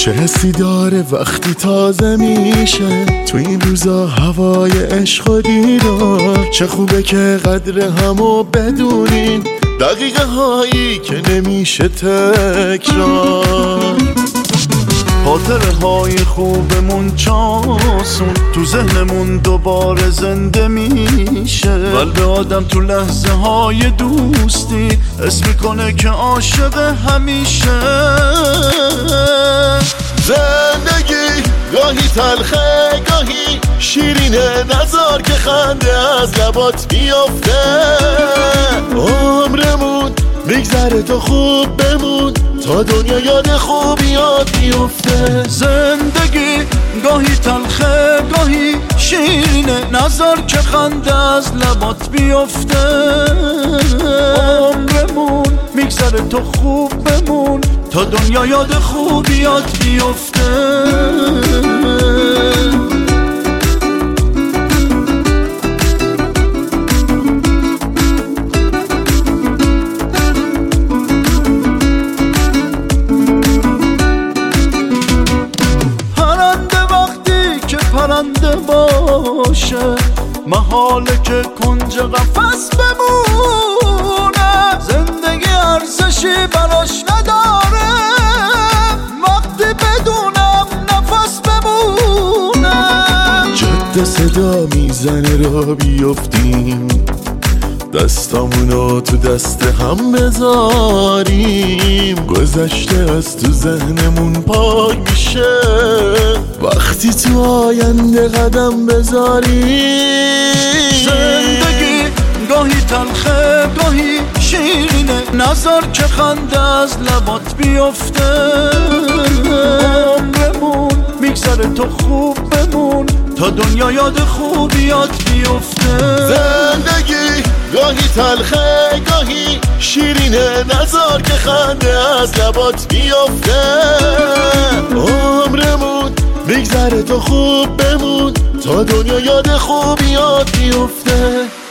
چه حسی داره وقتی تازه میشه تو این روزا هوای عشق و دیدار. چه خوبه که قدر همو بدونین، دقیقه هایی که نمیشه تکرار. خاطره های خوبمون چاسون تو ذهنمون دوباره زنده میشه. قلب آدم تو لحظه های دوستی حس میکنه که عاشق همیشه. زندگی گاهی تلخه گاهی شیرینه، نذار که خنده از لبات بیافته. عمرمون میگذره تو خوب بمون تا دنیا یاد خوبیات بیفته. زندگی گاهی تلخه گاهی شیرینه، نذار که خنده از لبات بیفته. عمرمون میگذره تو خوب بمون تا دنیا یاد خوبیات بیفته. پرنده باشه محاله که کنج قفس بمونه. زندگی ارزشی براش نداره وقتی بدونم نفس بمونه. جاده صدا میزنه را بیفتیم، دستامونو تو دست هم بذاریم. گذشته از تو ذهنمون پاک میشه وقتی تو آینده قدم بذاریم. زندگی گاهی تلخه گاهی شیرینه، نذار که خنده از لبات بیفته. عمرمون میگذره تو خوب بمون تا دنیا یاد خوبیات بیفته. زندگی گاهی تلخه گاهی شیرینه، نذار که خنده از لبات بیفته. عمرمون میگذره تو خوب بمون تا دنیا یاد خوبیات بیفته.